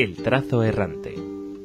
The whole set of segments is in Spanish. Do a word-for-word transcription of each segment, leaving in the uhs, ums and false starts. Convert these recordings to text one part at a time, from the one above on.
El trazo errante.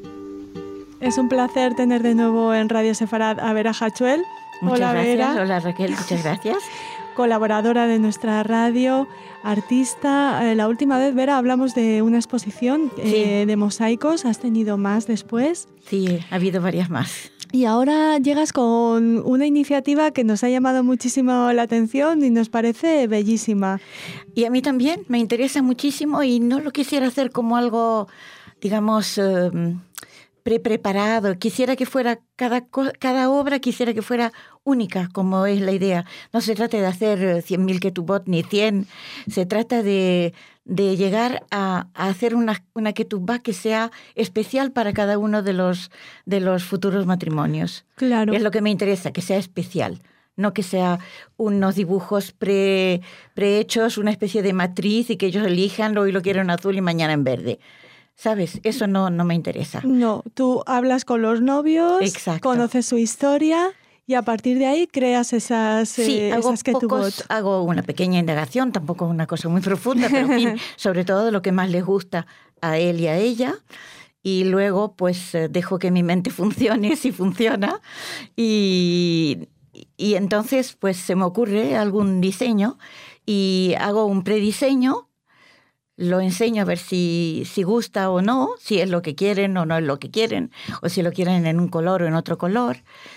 Es un placer tener de nuevo en Radio Sefarad a Vera Hachuel. Muchas Hola, gracias. Vera. Hola, Raquel. Muchas gracias. Colaboradora de nuestra radio, artista. Eh, la última vez, Vera, hablamos de una exposición Sí. eh, de mosaicos. ¿Has tenido más después? Sí, ha habido varias más. Y ahora llegas con una iniciativa que nos ha llamado muchísimo la atención y nos parece bellísima. Y a mí también me interesa muchísimo y no lo quisiera hacer como algo, digamos, eh, pre-preparado. Quisiera que fuera, cada, cada obra quisiera que fuera única, como es la idea. No se trata de hacer cien mil ketubot ni cien, se trata de, de llegar a, a hacer una, una ketubá que sea especial para cada uno de los, de los futuros matrimonios. Claro. Y es lo que me interesa, que sea especial. No que sea unos dibujos pre, prehechos, una especie de matriz y que ellos elijan, hoy lo quiero en azul y mañana en verde. ¿Sabes? Eso no, no me interesa. No, tú hablas con los novios, Exacto. conoces su historia y a partir de ahí creas esas, sí, eh, hago esas ketubot. pocos, hago una pequeña indagación, tampoco es una cosa muy profunda, pero en fin, sobre todo de lo que más les gusta a él y a ella. Y luego pues dejo que mi mente funcione, si funciona, y... Y entonces, pues se me ocurre algún diseño y hago un prediseño, lo enseño a ver si, si gusta o no, si es lo que quieren o no es lo que quieren, o si lo quieren en un color o en otro color.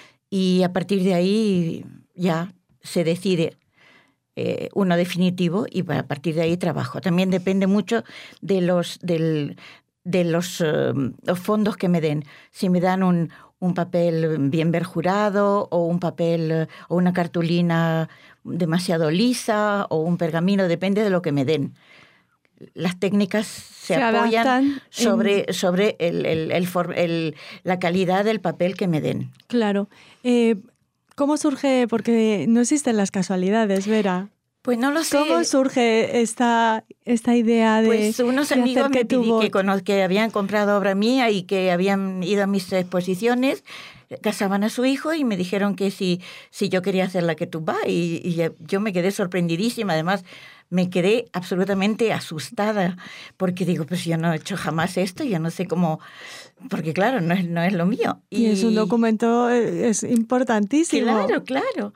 Y a partir de ahí ya se decide eh, uno definitivo y a partir de ahí trabajo. También depende mucho de los, del, de los, uh, los fondos que me den. Si me dan un... un papel bien verjurado o un papel o una cartulina demasiado lisa o un pergamino, depende de lo que me den. Las técnicas se, se apoyan sobre, en... sobre el, el, el, el, la calidad del papel que me den. Claro. Eh, ¿Cómo surge? Porque no existen las casualidades, Vera. Pues no lo sé. ¿Cómo surge esta, esta idea de Pues unos de amigos me tuvo... que, que habían comprado obra mía y que habían ido a mis exposiciones, casaban a su hijo y me dijeron que si, si yo quería hacer la ketubá y, y yo me quedé sorprendidísima. Además, me quedé absolutamente asustada porque digo, pues yo no he hecho jamás esto, yo no sé cómo... Porque claro, no es, no es lo mío. Y, y es un documento, es importantísimo. Claro, claro.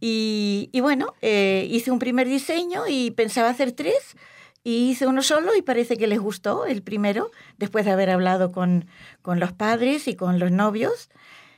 Y, y bueno, eh, hice un primer diseño y pensaba hacer tres y hice uno solo y parece que les gustó el primero, después de haber hablado con, con los padres y con los novios.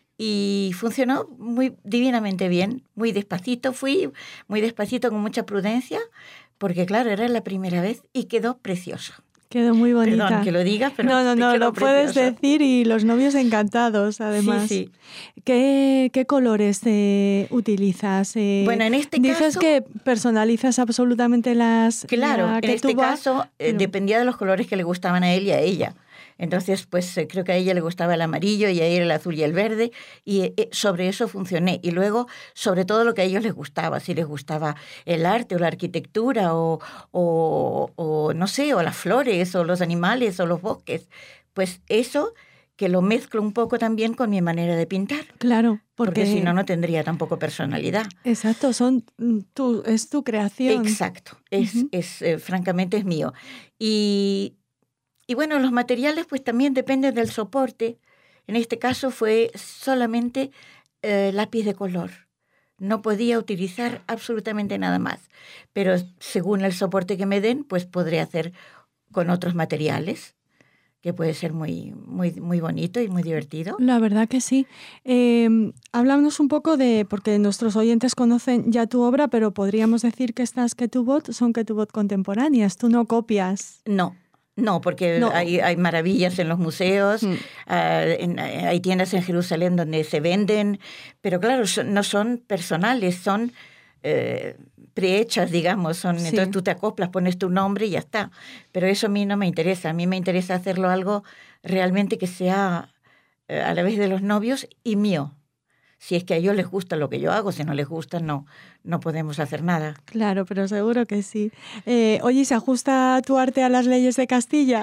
Y funcionó muy divinamente bien, muy despacito fui, muy despacito, con mucha prudencia, porque claro, era la primera vez y quedó precioso. Quedó muy bonita. Perdón que lo digas, pero no, no, no, lo precioso. Puedes decir y los novios encantados, además. Sí, sí. ¿Qué, qué colores eh, utilizas? Eh, bueno, en este dices caso... que personalizas absolutamente las... Claro, la en este ketubá, caso eh, pero... dependía de los colores que le gustaban a él y a ella. Entonces, pues eh, creo que a ella le gustaba el amarillo y a él el azul y el verde, y eh, sobre eso funcioné. Y luego, sobre todo lo que a ellos les gustaba, si les gustaba el arte o la arquitectura o, o, o no sé, o las flores o los animales o los bosques, pues eso que lo mezclo un poco también con mi manera de pintar. Claro, porque, porque si no, no tendría tampoco personalidad. Exacto, son tu, es tu creación. Exacto, es, uh-huh. es eh, francamente es mío. Y... Y bueno, los materiales pues también dependen del soporte. En este caso fue solamente eh, lápiz de color. No podía utilizar absolutamente nada más. Pero según el soporte que me den, pues podré hacer con otros materiales, que puede ser muy, muy, muy bonito y muy divertido. La verdad que sí. Eh, háblanos un poco de, porque nuestros oyentes conocen ya tu obra, pero podríamos decir que estas ketubot son ketubot contemporáneas. Tú no copias. No. No, porque no. Hay, hay maravillas en los museos, mm. uh, en, hay tiendas en Jerusalén donde se venden, pero claro, son, no son personales, son eh, prehechas, digamos. Son, sí. Entonces tú te acoplas, pones tu nombre y ya está. Pero eso a mí no me interesa. A mí me interesa hacerlo algo realmente que sea eh, a la vez de los novios y mío. Si es que a ellos les gusta lo que yo hago, si no les gusta, no, no podemos hacer nada. Claro, pero seguro que sí. Eh, oye, ¿se ajusta tu arte a las leyes de Castilla?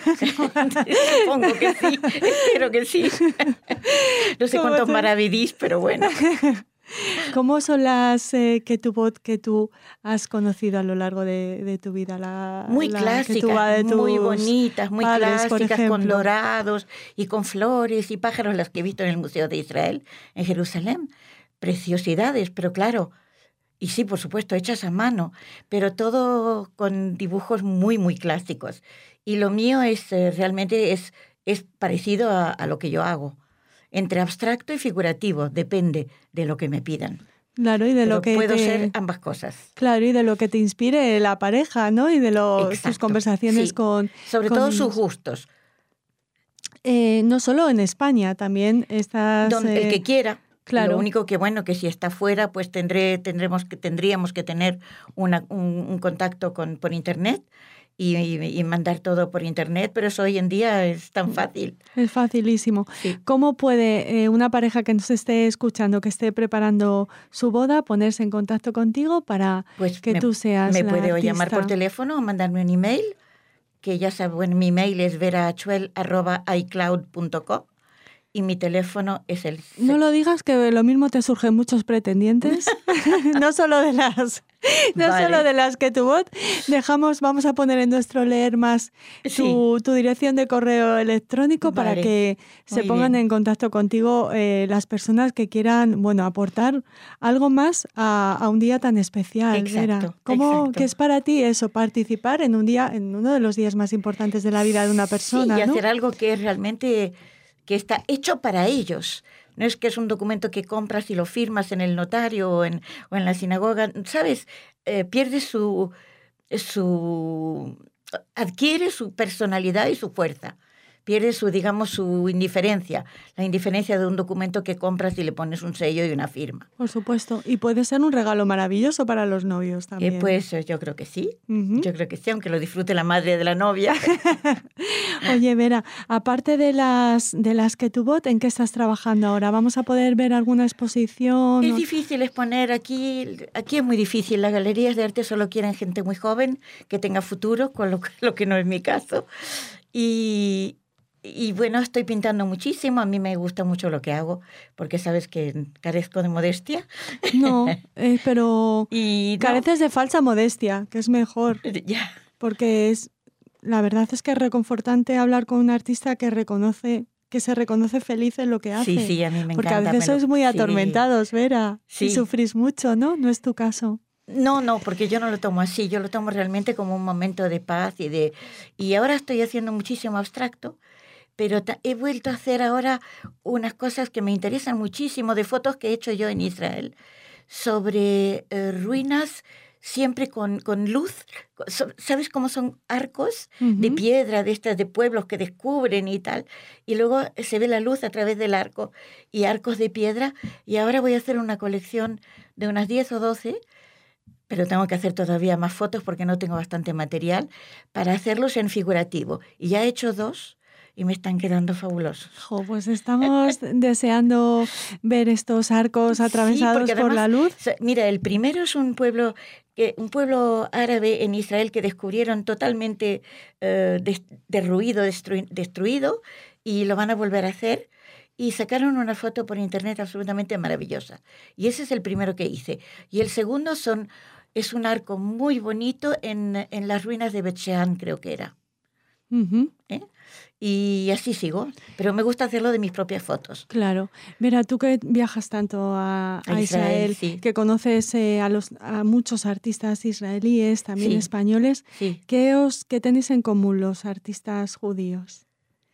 Supongo que sí, espero que sí. No sé cuántos maravidís, pero bueno. ¿Cómo son las eh, ketubot que tú has conocido a lo largo de, de tu vida? La, muy la clásicas, de muy tus bonitas, muy padres, clásicas, con dorados y con flores y pájaros, las que he visto en el Museo de Israel, en Jerusalén. Preciosidades, pero claro, y sí, por supuesto, hechas a mano, pero todo con dibujos muy, muy clásicos. Y lo mío es eh, realmente es, es parecido a, a lo que yo hago. Entre abstracto y figurativo, depende de lo que me pidan. Claro, y de Pero lo que puedo te... ser ambas cosas. Claro, y de lo que te inspire la pareja, ¿no? Y de lo, tus conversaciones sí. con Sobre con todo niños. sus gustos. Eh, no solo en España, también estás... Don, eh, el que quiera. Claro. Lo único que, bueno, que si está fuera, pues tendré, tendremos que, tendríamos que tener una, un, un contacto con, por Internet y, y, y mandar todo por Internet, pero eso hoy en día es tan fácil. Es facilísimo. Sí. ¿Cómo puede eh, una pareja que nos esté escuchando, que esté preparando su boda, ponerse en contacto contigo para pues que me, tú seas me la puede o artista? llamar por teléfono o mandarme un email, que ya saben, bueno, mi email es veraachuel arroba icloud punto com. Y mi teléfono es el... No lo digas, que lo mismo te surgen muchos pretendientes, no solo de las, no Vale. solo de las ketubot. Dejamos, vamos a poner en nuestro leer más tu, Sí. tu dirección de correo electrónico Vale. para que se Muy pongan bien. en contacto contigo eh, las personas que quieran, bueno, aportar algo más a, a un día tan especial. Exacto, Vera. ¿Cómo, exacto. ¿Qué es para ti eso, participar en un día, en uno de los días más importantes de la vida de una persona? Sí, y ¿no? hacer algo que es realmente, que está hecho para ellos. No es que es un documento que compras y lo firmas en el notario o en, o en la sinagoga, ¿sabes? Eh, pierde su, su... adquiere su personalidad y su fuerza. Pierde su, digamos, su indiferencia. La indiferencia de un documento que compras y le pones un sello y una firma. Por supuesto. Y puede ser un regalo maravilloso para los novios también. Eh, pues yo creo que sí. Uh-huh. Yo creo que sí, aunque lo disfrute la madre de la novia. Oye, Vera, aparte de las de las ketubot, ¿en qué estás trabajando ahora? ¿Vamos a poder ver alguna exposición? Es difícil exponer aquí, aquí es muy difícil. Las galerías de arte solo quieren gente muy joven, que tenga futuro, con lo, lo que no es mi caso. Y, y bueno, estoy pintando muchísimo. A mí me gusta mucho lo que hago, porque sabes que carezco de modestia. No, eh, pero y careces no. de falsa modestia, que es mejor. Ya. Porque es, la verdad es que es reconfortante hablar con un artista que reconoce, que se reconoce feliz en lo que hace. Sí, sí, a mí me Porque encanta. a veces sois muy sí. atormentados, Vera, sí. y sufrís mucho, ¿no? No es tu caso. No, no, porque yo no lo tomo así, yo lo tomo realmente como un momento de paz y de... Y ahora estoy haciendo muchísimo abstracto, pero he vuelto a hacer ahora unas cosas que me interesan muchísimo, de fotos que he hecho yo en Israel, sobre eh, ruinas siempre con, con luz. ¿Sabes cómo son arcos uh-huh. de piedra, de estas de pueblos que descubren y tal? Y luego se ve la luz a través del arco y arcos de piedra. Y ahora voy a hacer una colección de unas diez o doce, pero tengo que hacer todavía más fotos porque no tengo bastante material, para hacerlos en figurativo. Y ya he hecho dos y me están quedando fabulosos. Jo, pues estamos deseando ver estos arcos atravesados sí, además, por la luz. Mira, el primero es un pueblo, que, un pueblo árabe en Israel que descubrieron totalmente eh, des, derruido, destru, destruido, y lo van a volver a hacer. Y sacaron una foto por internet absolutamente maravillosa. Y ese es el primero que hice. Y el segundo son, es un arco muy bonito en, en las ruinas de Bet Shean, creo que era. Uh-huh. ¿Eh? Y así sigo, pero me gusta hacerlo de mis propias fotos. Claro. Mira, tú que viajas tanto a, a, a Israel, Israel sí. que conoces eh, a, los, a muchos artistas israelíes, también sí. españoles, sí. ¿qué, os, ¿qué tenéis en común los artistas judíos?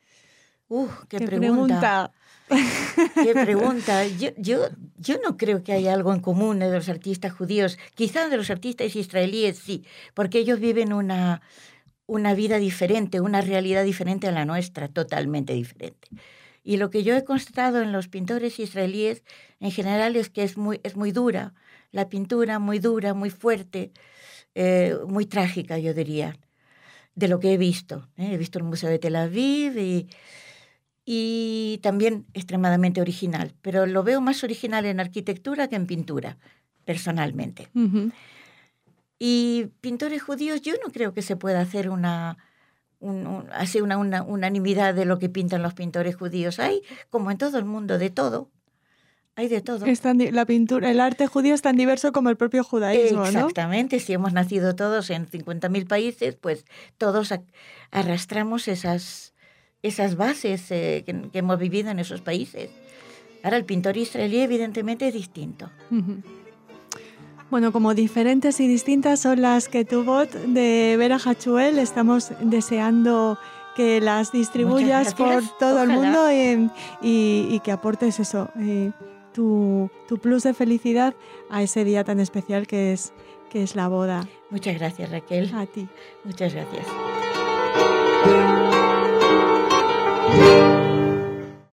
Uh, qué, qué pregunta. pregunta. Qué pregunta. Yo, yo, yo no creo que haya algo en común de los artistas judíos. Quizás de los artistas israelíes sí, porque ellos viven una... una vida diferente, una realidad diferente a la nuestra, totalmente diferente. Y lo que yo he constatado en los pintores israelíes en general es que es muy, es muy dura, la pintura muy dura, muy fuerte, eh, muy trágica, yo diría, de lo que he visto. ¿eh? He visto el Museo de Tel Aviv y, y también extremadamente original, pero lo veo más original en arquitectura que en pintura, personalmente. Uh-huh. Y pintores judíos, yo no creo que se pueda hacer una, un, un, así una, una unanimidad de lo que pintan los pintores judíos. Hay, como en todo el mundo, de todo. hay de todo. Es tan, la pintura, el arte judío es tan diverso como el propio judaísmo, ¿no? Exactamente, si hemos nacido todos en cincuenta mil países, pues todos arrastramos esas, esas bases eh, que, que hemos vivido en esos países. Ahora, el pintor israelí evidentemente es distinto. Uh-huh. Bueno, como diferentes y distintas son las Ketubot de Vera Hachuel, estamos deseando que las distribuyas por todo Ojalá. el mundo eh, y, y que aportes eso, eh, tu, tu plus de felicidad a ese día tan especial que es, que es la boda. Muchas gracias, Raquel. A ti. Muchas gracias.